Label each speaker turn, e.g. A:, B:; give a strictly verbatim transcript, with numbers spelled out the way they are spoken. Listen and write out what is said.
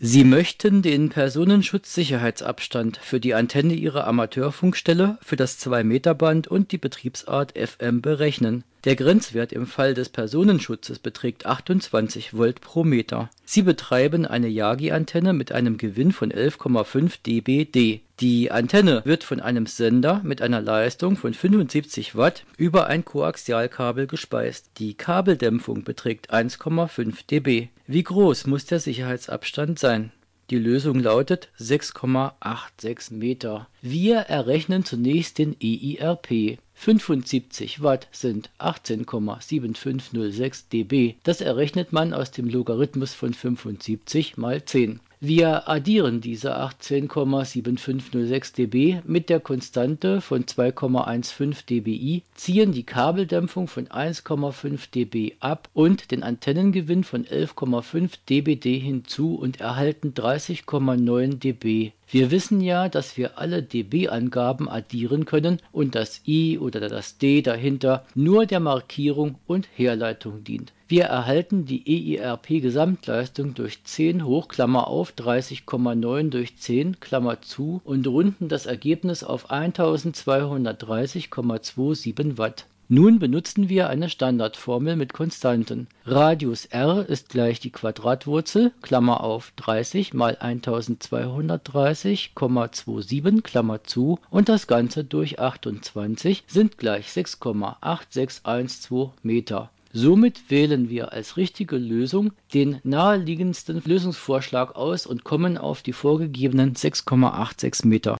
A: Sie möchten den Personenschutzsicherheitsabstand für die Antenne Ihrer Amateurfunkstelle, für das zwei Meter Band und die Betriebsart F M berechnen. Der Grenzwert im Fall des Personenschutzes beträgt achtundzwanzig Volt pro Meter. Sie betreiben eine Yagi-Antenne mit einem Gewinn von elf Komma fünf dBd. Die Antenne wird von einem Sender mit einer Leistung von fünfundsiebzig Watt über ein Koaxialkabel gespeist. Die Kabeldämpfung beträgt eins Komma fünf dB. Wie groß muss der Sicherheitsabstand sein? Die Lösung lautet sechs Komma sechsundachtzig Meter. Wir errechnen zunächst den E I R P. fünfundsiebzig Watt sind achtzehn Komma sieben fünf null sechs dB. Das errechnet man aus dem Logarithmus von fünfundsiebzig mal zehn. Wir addieren diese achtzehn Komma sieben fünf null sechs dB mit der Konstante von zwei Komma fünfzehn dBi, ziehen die Kabeldämpfung von eins Komma fünf dB ab und den Antennengewinn von elf Komma fünf dBd hinzu und erhalten dreißig Komma neun dB. Wir wissen ja, dass wir alle dB-Angaben addieren können und das I oder das D dahinter nur der Markierung und Herleitung dient. Wir erhalten die E I R P-Gesamtleistung durch zehn hoch Klammer auf dreißig Komma neun durch zehn Klammer zu und runden das Ergebnis auf eintausendzweihundertdreißig Komma siebenundzwanzig Watt. Nun benutzen wir eine Standardformel mit Konstanten. Radius r ist gleich die Quadratwurzel Klammer auf dreißig mal eintausendzweihundertdreißig Komma siebenundzwanzig Klammer zu und das Ganze durch achtundzwanzig sind gleich sechs Komma acht sechs eins zwei Meter. Somit wählen wir als richtige Lösung den naheliegendsten Lösungsvorschlag aus und kommen auf die vorgegebenen sechs Komma sechsundachtzig Meter.